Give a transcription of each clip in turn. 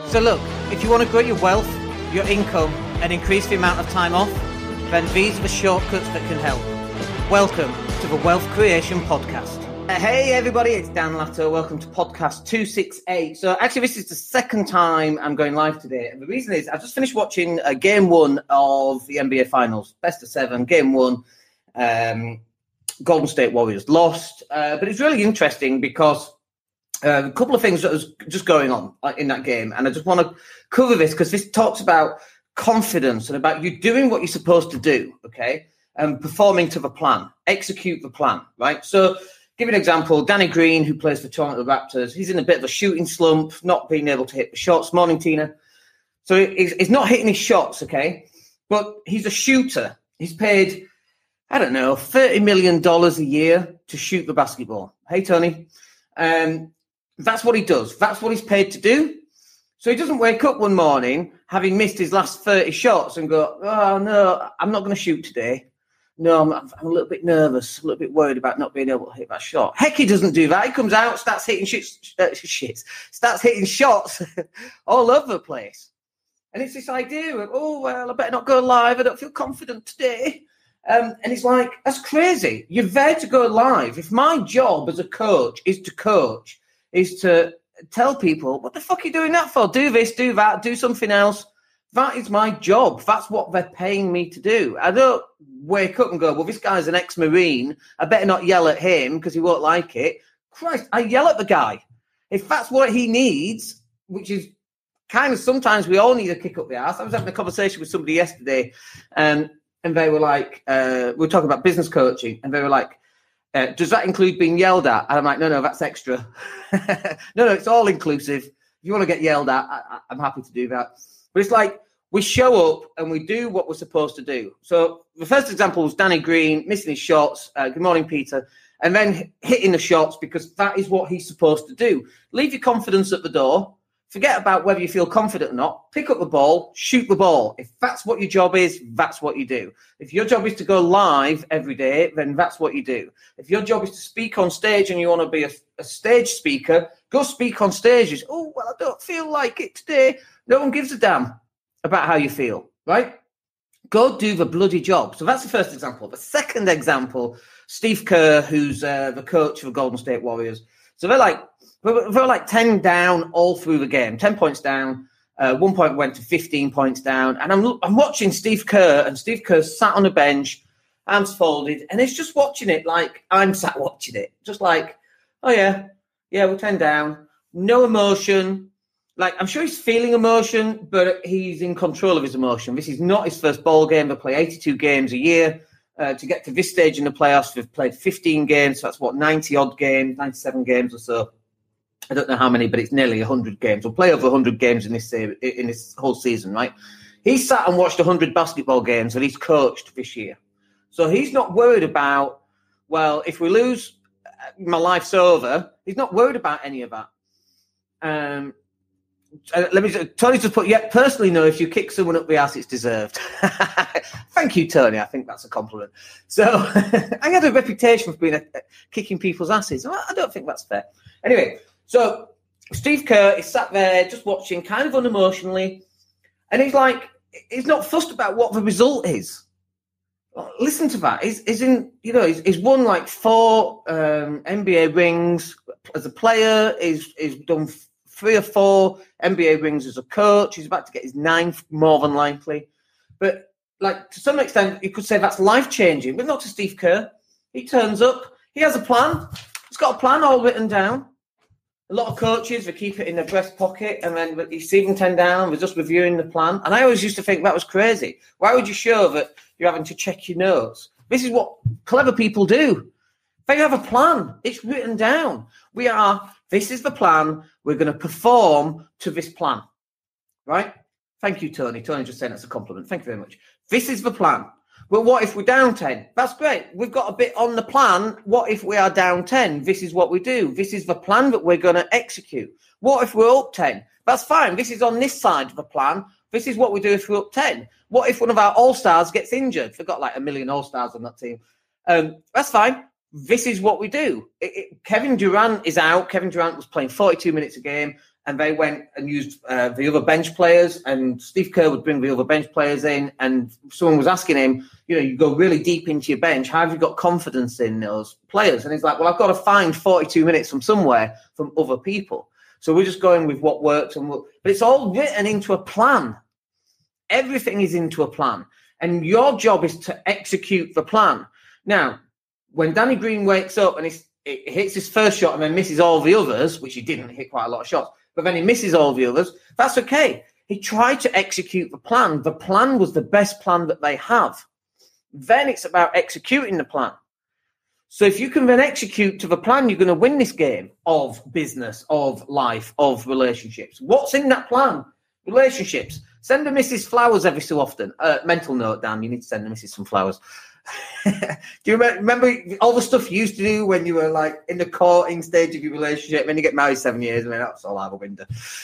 So look, if you want to grow your wealth, your income, and increase the amount of time off, then these are the shortcuts that can help. Welcome to the Wealth Creation Podcast. Hey everybody, it's Dan Latto. Welcome to podcast 268. So actually this is the second time I'm going live today. And the reason is I've just finished watching game one of the NBA Finals. Best of seven, game one. Golden State Warriors lost. But it's really interesting because a couple of things that was just going on in that game. And I just want to cover this because this talks about confidence and about you doing what you're supposed to do, okay? And performing to the plan, execute the plan, right? So give you an example, Danny Green, who plays for Toronto Raptors, he's in a bit of a shooting slump, not being able to hit the shots. Morning, Tina. So he's not hitting his shots, okay? But he's a shooter. He's paid, I don't know, $30 million a year to shoot the basketball. Hey, Tony. That's what he does. That's what he's paid to do. So he doesn't wake up one morning having missed his last 30 shots and go, oh, no, I'm not going to shoot today. No, I'm a little bit nervous, a little bit worried about not being able to hit that shot. Heck, he doesn't do that. He comes out, starts hitting starts hitting shots all over the place. And it's this idea of, oh, well, I better not go live. I don't feel confident today. And it's like, that's crazy. You're there to go live. If my job as a coach is to tell people, what the fuck are you doing that for? Do this, do that, do something else. That is my job. That's what they're paying me to do. I don't wake up and go, well, this guy's an ex-Marine. I better not yell at him because he won't like it. Christ, I yell at the guy. If that's what he needs, which is kind of sometimes we all need a kick up the ass. I was having a conversation with somebody yesterday and they were like, we were talking about business coaching and they were like, does that include being yelled at? And I'm like, no, that's extra. No, it's all inclusive. If you want to get yelled at, I'm happy to do that. But it's like we show up and we do what we're supposed to do. So the first example was Danny Green missing his shots. Good morning, Peter. And then hitting the shots because that is what he's supposed to do. Leave your confidence at the door. Forget about whether you feel confident or not. Pick up the ball, shoot the ball. If that's what your job is, that's what you do. If your job is to go live every day, then that's what you do. If your job is to speak on stage and you want to be a stage speaker, go speak on stages. Oh, well, I don't feel like it today. No one gives a damn about how you feel, right? Go do the bloody job. So that's the first example. The second example, Steve Kerr, who's the coach of the Golden State Warriors. So they're like 10 down all through the game, 10 points down. 1 point went to 15 points down. And I'm watching Steve Kerr, and Steve Kerr sat on a bench, arms folded, and he's just watching it like I'm sat watching it. Just like, oh, yeah, we're 10 down. No emotion. Like, I'm sure he's feeling emotion, but he's in control of his emotion. This is not his first ball game. They play 82 games a year. To get to this stage in the playoffs, they've played 15 games. So that's 90-odd games, 97 games or so. I don't know how many, but it's nearly 100 games. We'll play over 100 games in this whole season, right? He sat and watched 100 basketball games that he's coached this year. So he's not worried about, well, if we lose, my life's over. He's not worried about any of that. Tony just put, personally, no, if you kick someone up the ass, it's deserved. Thank you, Tony. I think that's a compliment. So I had a reputation for being kicking people's asses. I don't think that's fair. Anyway, so Steve Kerr is sat there just watching kind of unemotionally. And he's like, he's not fussed about what the result is. Listen to that. He's won like 4 NBA rings as a player. He's done 3 or 4 NBA rings as a coach. He's about to get his 9th, more than likely. But like to some extent, you could say that's life-changing, but not to Steve Kerr. He turns up. He has a plan. He's got a plan all written down. A lot of coaches, they keep it in their breast pocket, and then you see them 10 down, they're just reviewing the plan. And I always used to think that was crazy. Why would you show that you're having to check your notes? This is what clever people do. They have a plan. It's written down. This is the plan. We're going to perform to this plan. Right? Thank you, Tony. Tony just saying that's a compliment. Thank you very much. This is the plan. Well, what if we're down 10? That's great. We've got a bit on the plan. What if we are down 10? This is what we do. This is the plan that we're going to execute. What if we're up 10? That's fine. This is on this side of the plan. This is what we do if we're up 10. What if one of our all-stars gets injured? We've got like 1 million all-stars on that team. That's fine. This is what we do. Kevin Durant is out. Kevin Durant was playing 42 minutes a game. and they went and used the other bench players, and Steve Kerr would bring the other bench players in, and someone was asking him, you go really deep into your bench, how have you got confidence in those players? And he's like, well, I've got to find 42 minutes from somewhere from other people. So we're just going with what works, but it's all written into a plan. Everything is into a plan, and your job is to execute the plan. Now, when Danny Green wakes up and he hits his first shot and then misses all the others, which he didn't hit quite a lot of shots, but then he misses all the others, that's okay. He tried to execute the plan. The plan was the best plan that they have. Then it's about executing the plan. So if you can then execute to the plan, you're going to win this game of business, of life, of relationships. What's in that plan? Relationships. Send the missus flowers every so often. Mental note, Dan, you need to send the missus some flowers. Do you remember all the stuff you used to do when you were like in the courting stage of your relationship? When you get married 7 years, I mean, that's all out the window.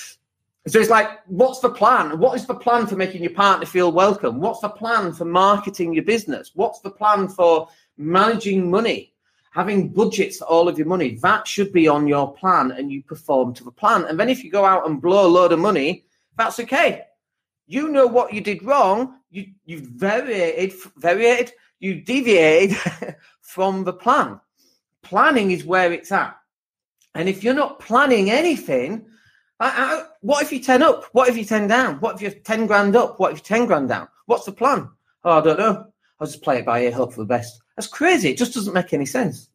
So it's like, what's the plan? What is the plan for making your partner feel welcome? What's the plan for marketing your business? What's the plan for managing money? Having budgets for all of your money? That should be on your plan, and you perform to the plan. And then if you go out and blow a load of money, that's okay. You know what you did wrong. You variated, you deviated from the plan. Planning is where it's at. And if you're not planning anything, what if you 10 up? What if you 10 down? What if you're 10 grand up? What if you're 10 grand down? What's the plan? Oh, I don't know. I'll just play it by ear, hope for the best. That's crazy. It just doesn't make any sense.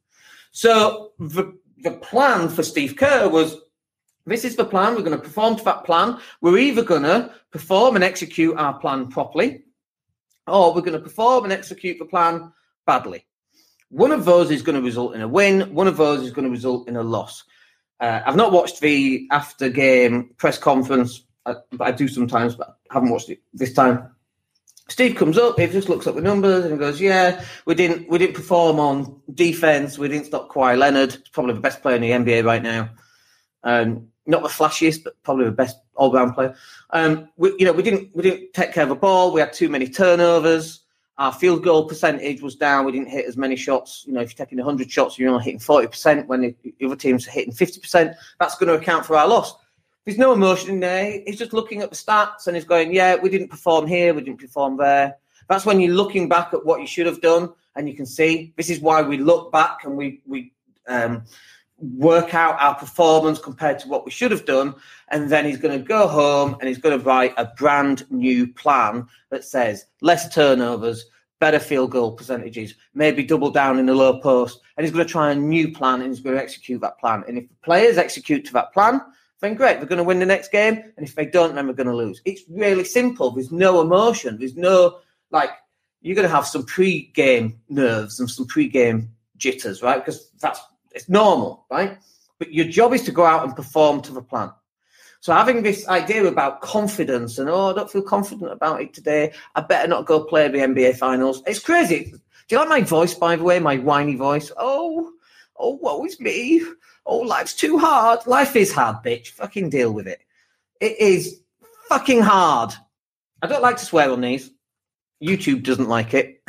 So the plan for Steve Kerr was, this is the plan. We're going to perform to that plan. We're either going to perform and execute our plan properly, or we're going to perform and execute the plan badly. One of those is going to result in a win. One of those is going to result in a loss. I've not watched the after-game press conference. I do sometimes, but I haven't watched it this time. Steve comes up, he just looks at the numbers and he goes, yeah, we didn't perform on defense. We didn't stop Kawhi Leonard. He's probably the best player in the NBA right now. Not the flashiest, but probably the best all-round player. We didn't take care of the ball. We had too many turnovers. Our field goal percentage was down. We didn't hit as many shots. If you're taking 100 shots, you're only hitting 40% when the other teams are hitting 50%. That's going to account for our loss. There's no emotion in there. He's just looking at the stats and he's going, yeah, we didn't perform here. We didn't perform there. That's when you're looking back at what you should have done, and you can see this is why we look back and we work out our performance compared to what we should have done. And then he's going to go home and he's going to write a brand new plan that says less turnovers, better field goal percentages, maybe double down in the low post. And he's going to try a new plan and he's going to execute that plan. And if the players execute to that plan, then great, they're going to win the next game. And if they don't, then we're going to lose. It's really simple. There's no emotion. There's no, you're going to have some pre-game nerves and some pre-game jitters, right? Because it's normal, right? But your job is to go out and perform to the plan. So having this idea about confidence and, I don't feel confident about it today, I better not go play the NBA Finals. It's crazy. Do you like my voice, by the way, my whiny voice? Oh, woe is me. Oh, life's too hard. Life is hard, bitch. Fucking deal with it. It is fucking hard. I don't like to swear on these. YouTube doesn't like it.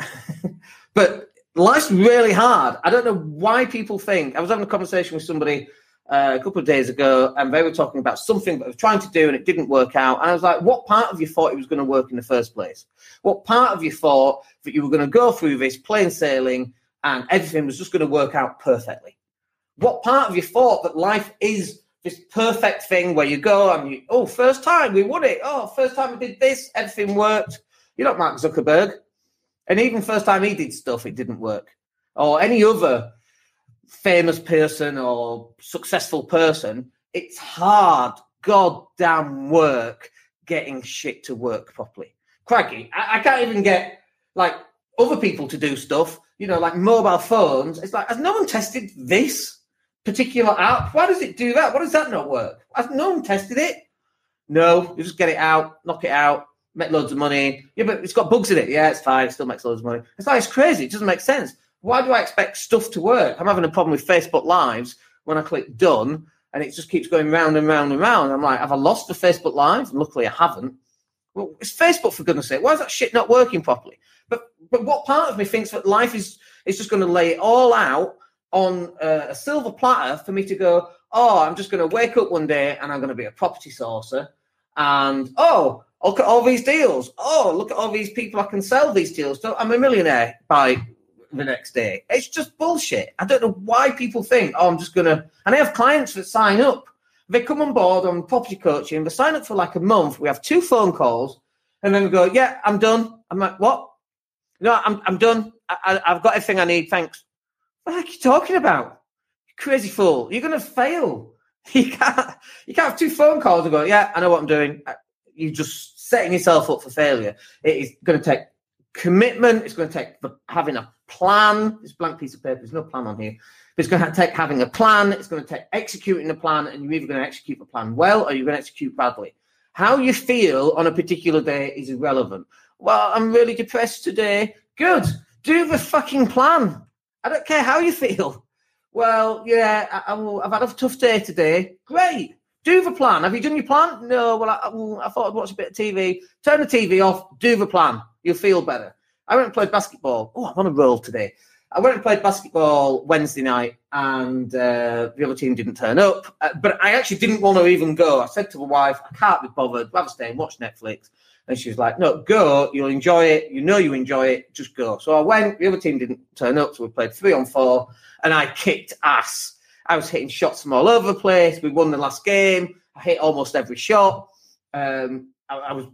But life's really hard. I don't know why people think. I was having a conversation with somebody a couple of days ago, and they were talking about something that they were trying to do and it didn't work out. And I was like, what part of you thought it was going to work in the first place? What part of you thought that you were going to go through this plain sailing and everything was just going to work out perfectly? What part of you thought that life is this perfect thing where you go and first time we won it. Oh, first time we did this, everything worked. You're not Mark Zuckerberg. And even first time he did stuff, it didn't work. Or any other famous person or successful person, it's hard, goddamn work getting shit to work properly. Crikey, I can't even get, other people to do stuff, like mobile phones. It's like, has no one tested this particular app? Why does it do that? Why does that not work? Has no one tested it? No, you just get it out, knock it out, make loads of money. Yeah, but it's got bugs in it. Yeah, it's fine. It still makes loads of money. It's crazy. It doesn't make sense. Why do I expect stuff to work? I'm having a problem with Facebook Lives when I click done, and it just keeps going round and round and round. I'm like, have I lost the Facebook Live? And luckily, I haven't. Well, it's Facebook, for goodness sake. Why is that shit not working properly? But what part of me thinks that life is just going to lay it all out on a silver platter for me to go, I'm just going to wake up one day and I'm going to be a property sourcer. And, look at all these deals. Look at all these people I can sell these deals to. I'm a millionaire by the next day. It's just bullshit. I don't know why people think, I'm just going to... And I have clients that sign up. They come on board on property coaching. They sign up for like a month. We have 2 phone calls. And then we go, yeah, I'm done. I'm like, what? No, I'm done. I've got everything I need. Thanks. What the heck are you talking about? You crazy fool. You're going to fail. You can't have 2 phone calls and go, yeah, I know what I'm doing. You're just setting yourself up for failure. It is going to take commitment. It's going to take having a plan. This blank piece of paper, there's no plan on here. But it's going to take having a plan. It's going to take executing the plan, and you're either going to execute the plan well or you're going to execute badly. How you feel on a particular day is irrelevant. Well, I'm really depressed today. Good. Do the fucking plan. I don't care how you feel. Well, yeah, I've had a tough day today. Great. Do the plan. Have you done your plan? No. Well, I thought I'd watch a bit of TV. Turn the TV off. Do the plan. You'll feel better. I went and played basketball. I'm on a roll today. I went and played basketball Wednesday night, and the other team didn't turn up. But I actually didn't want to even go. I said to my wife, I can't be bothered. Rather stay and watch Netflix. And she was like, no, go. You'll enjoy it. You know you enjoy it. Just go. So I went. The other team didn't turn up, so we played 3-on-4, and I kicked ass. I was hitting shots from all over the place. We won the last game. I hit almost every shot. I was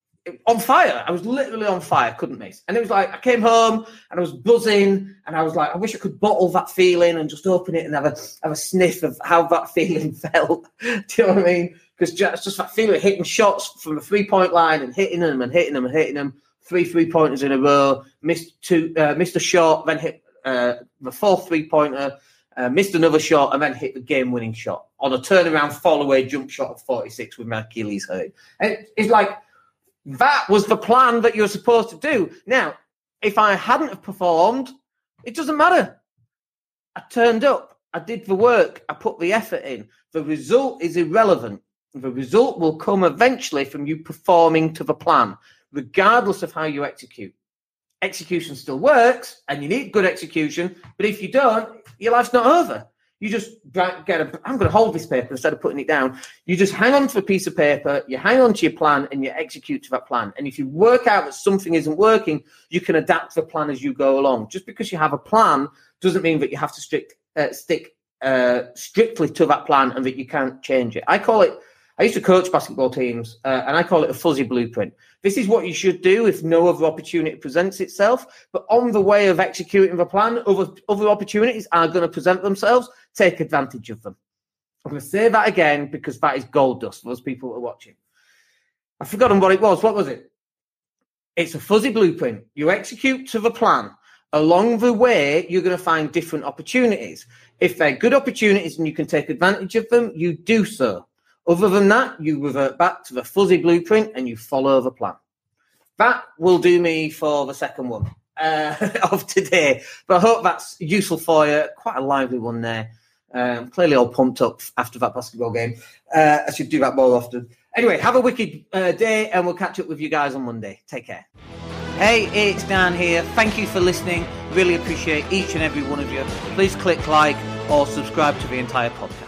on fire. I was literally on fire. Couldn't miss. And it was like, I came home and I was buzzing, and I was like, I wish I could bottle that feeling and just open it and have a sniff of how that feeling felt. Do you know what I mean? Because just that feeling of hitting shots from the 3-point line and hitting them and hitting them and hitting them. 3 3-pointers in a row. Missed a shot, then hit the 4th 3-pointer. Missed another shot and then hit the game-winning shot on a turnaround fall-away jump shot of 46 with my Achilles hurt. And it's like, that was the plan that you're supposed to do. Now, if I hadn't have performed, it doesn't matter. I turned up. I did the work. I put the effort in. The result is irrelevant. The result will come eventually from you performing to the plan, regardless of how you execute. Execution still works, and you need good execution, but if you don't, your life's not over. You just I'm going to hold this paper instead of putting it down. You just hang on to a piece of paper, you hang on to your plan, and you execute to that plan. And if you work out that something isn't working, you can adapt the plan as you go along. Just because you have a plan doesn't mean that you have to stick strictly to that plan and that you can't change it. I used to coach basketball teams, and I call it a fuzzy blueprint. This is what you should do if no other opportunity presents itself. But on the way of executing the plan, other opportunities are going to present themselves. Take advantage of them. I'm going to say that again because that is gold dust for those people that are watching. I've forgotten what it was. What was it? It's a fuzzy blueprint. You execute to the plan. Along the way, you're going to find different opportunities. If they're good opportunities and you can take advantage of them, you do so. Other than that, you revert back to the fuzzy blueprint and you follow the plan. That will do me for the second one of today. But I hope that's useful for you. Quite a lively one there. Clearly all pumped up after that basketball game. I should do that more often. Anyway, have a wicked day, and we'll catch up with you guys on Monday. Take care. Hey, it's Dan here. Thank you for listening. Really appreciate each and every one of you. Please click like or subscribe to the entire podcast.